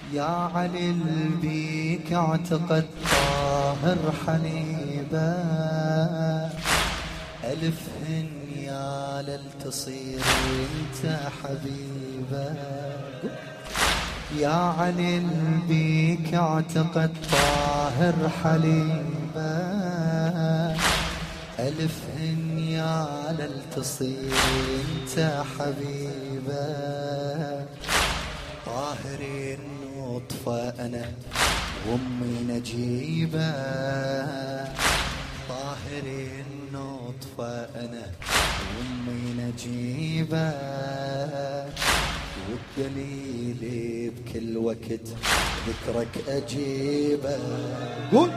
يا علي البيك اعتقد طاهر حليبة، ألف هنيا للتصير انت حبيبة. يا علي البيك اعتقد طاهر حليبة، ألف هنيا للتصير انت حبيبة. طاهرين نطفة أنا وأمي نجيبة، طاهرين نطفة أنا وأمي نجيبة. والدليل بكل وقت ذكرك أجيبه، قول.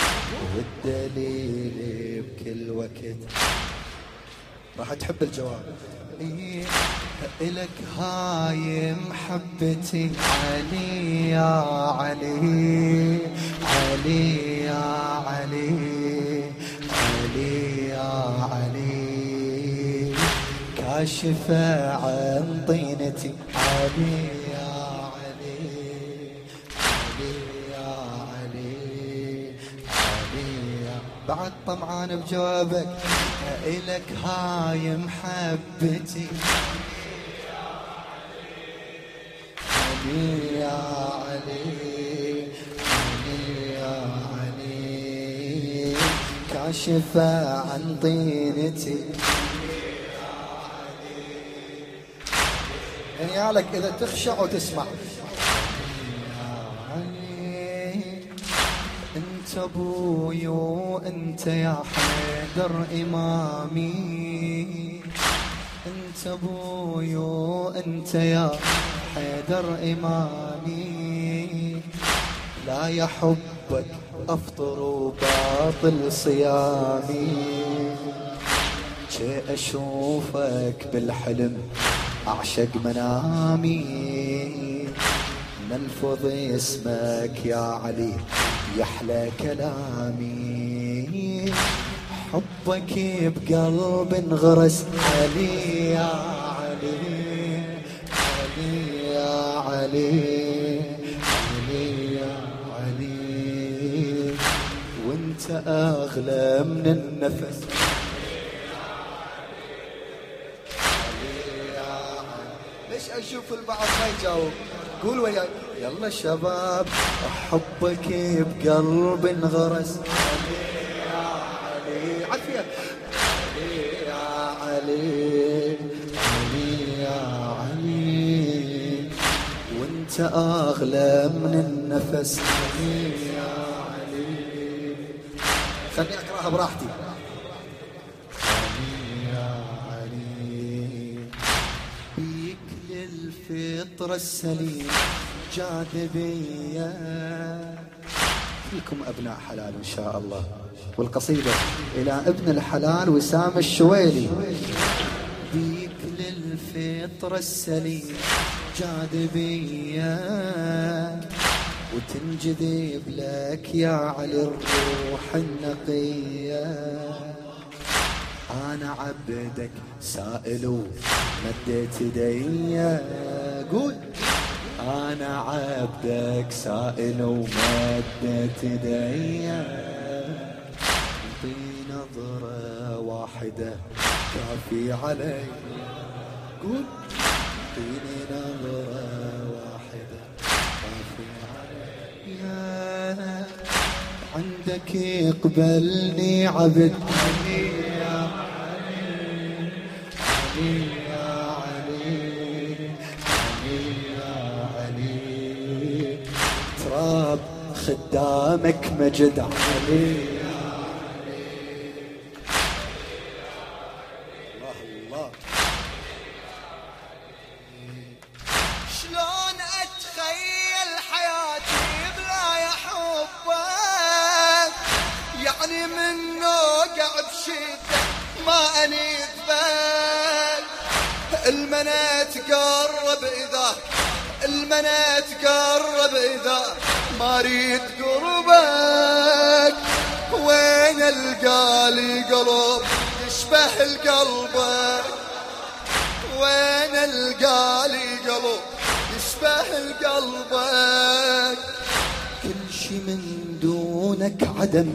والدليل بكل وقت راح تحب الجواب. إيه إلك هاي محبتي علي يا علي، علي يا علي، علي يا علي، كاشفة عن طينتي علي يا علي، علي يا علي، علي يا. بعد طمعان بجوابك. إلك هاي محبتي علي يا علي، علي يا علي، كاشفة عن طينتي. يعني يالك إذا تخشع وتسمع. انت ابوي وانت يا حيدر امامي، انت ابوي وانت يا حيدر امامي. لا يحبك افطر وباطل صيامي، شي اشوفك بالحلم اعشق منامي. نلفظ اسمك يا علي يحلى كلامي، حبك بقلب انغرس علي يا علي، علي يا علي، علي يا علي، وانت اغلى من النفس. ليش اشوف البعض ما يجاوب؟ قول وياي. يلا شباب. حبك بقلب انغرس علي يا علي، عافية علي يا علي، علي يا علي، وانت اغلى من النفس علي يا علي. خلني اقراها براحتي. الفطرة السليم جاذبية. كلكم أبناء حلال إن شاء الله. والقصيدة إلى ابن الحلال وسام الشويلي. بيك للفطرة السليم جاذبية، وتنجذب لك يا علي الروح النقية. أنا عبدك سائل ومديت يدي، قول. أنا عبدك سائل ومديت يدي، انطي نظرة واحدة كافي علي، قول. انطيني نظرة واحدة كافي علي، عندك يقبلني عبد علي يا علي، علي يا علي، تراب خدامك مجد علي يا علي. الله الله. شلون اتخيل حياتي بلا حبك، يعني من نوقع بشدة ما انيت بك. المنى تقرب إذا، المنى تقرب إذا ما ريد قربك. وين القالي قلب يشبه القلبك، وين القالي قلب يشبه اشبه لقلبك، كل شي من دونك عدم.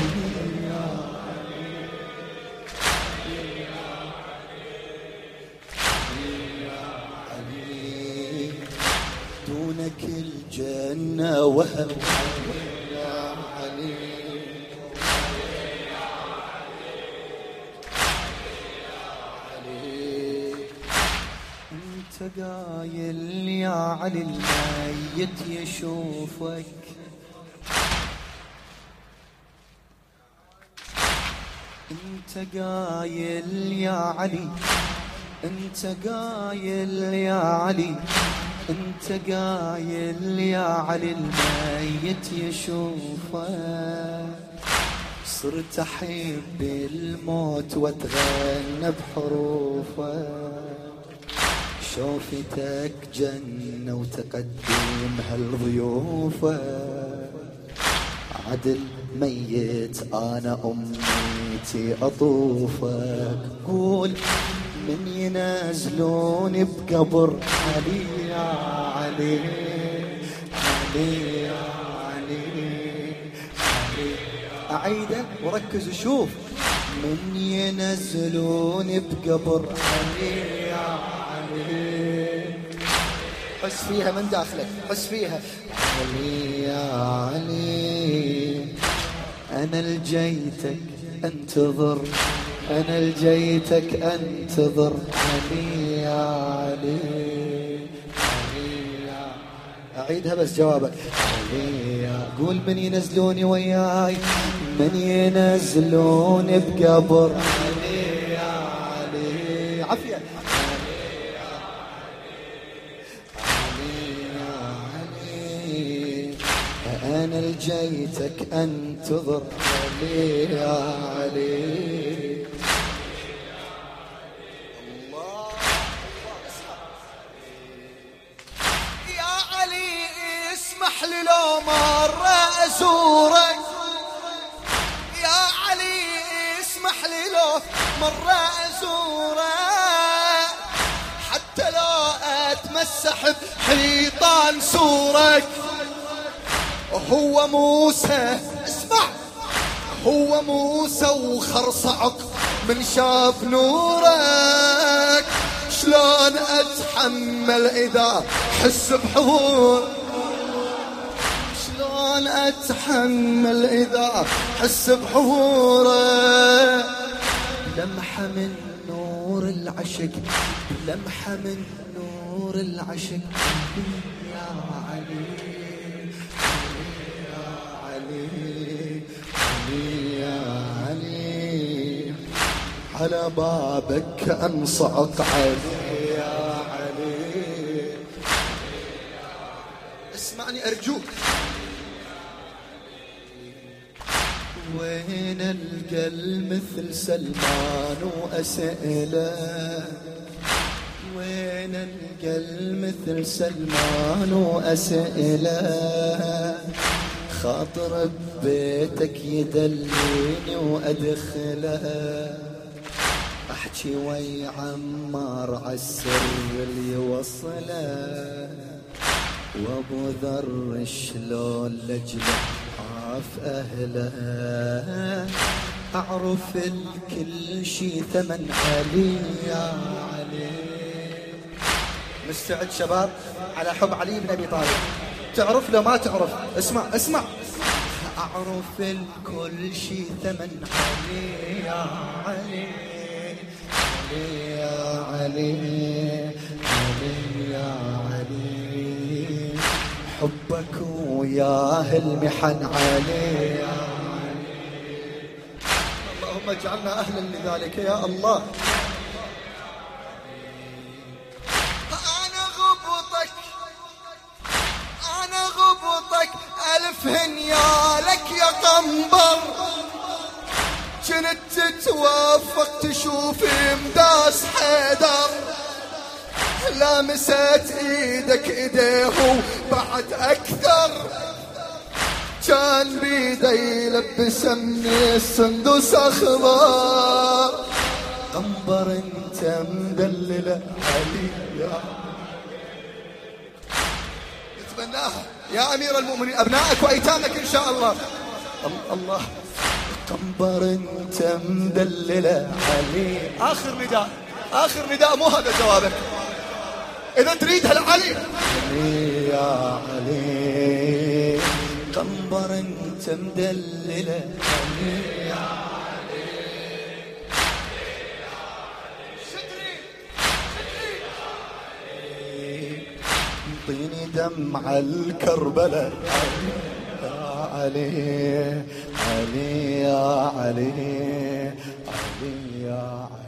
دونك الجنة وهم يا علي. انت قايل يا علي الميت يشوفك، انت قايل يا علي، انت قايل يا علي، انت قايل يا علي الميت يشوفك. صرت احب الموت واتغنى بحروفك، شوفتك جنة وتقدمها لضيوفك. عدل ميت انا امنيتي اطوفك، قول من ينزلوني بقبر علي يا علي، علي يا علي، علي. اعيده وركز وشوف، من ينزلوني بقبر علي يا علي. حس فيها من داخلك، حس فيها. علي يا علي، انا الجيتك انتظر، أنا الجيتك أنتظر علي يا علي، علي يا. أعيدها بس جوابك. علي يا، قول من ينزلوني وياي، من ينزلوني بقبر علي يا علي. عافية. علي يا علي، أنا الجيتك أنتظر علي يا علي. اسمح لي لو مرة أزورك يا علي، اسمح لي لو مرة أزورك، حتى لو أتمسح بحيطان سورك. هو موسى، اسمع، هو موسى وخرصعق من شاف نورك. شلون أتحمل إذا حس بحضور، شلون أتحمل إذا حس بحضوره. لمحة من نور العشق، لمحة من نور العشق يا علي، يا علي، علي يا علي. على بابك أنصعق علي يا علي. اسمعني أرجوك. وين القى المثل سلمان وأسئله، وين القى المثل سلمان وأسئله. خاطر ببيتك يدليني وأدخله، احكي ويا عمار عالسر اللي وصله. وابو ذر شلون لجله عاف اهله، اعرف الكل شي ثمن علي يا علي. مستعد شباب على حب علي بن ابي طالب؟ تعرف لو ما تعرف اسمع اسمع. اعرف الكل شي ثمن علي يا علي، علي يا علي، علي يا علي. حبك وياه المحن علي يا علي. اللهم اجعلنا اهلا لذلك يا الله. انا غبطك، انا غبطك الف هنيالك يا قنبر. كنت تتوافق تشوف مداس حيدر، لامست ايدك ايديه بعد اكثر. كان بيده يلبسني السندس اخضر. قنبر انت مدلله علي يا أتمناها يا أمير المؤمنين، أبنائك وأيتامك إن شاء الله. الله قنبر أنت مدللة علي. آخر نداء، آخر نداء، مو هذا جوابك. إذا تريدها لعلي يا علي، قنبر أنت مدللة علي يا علي. انطيني دمع الكربلاء يا علي، علي يا علي، علي يا علي.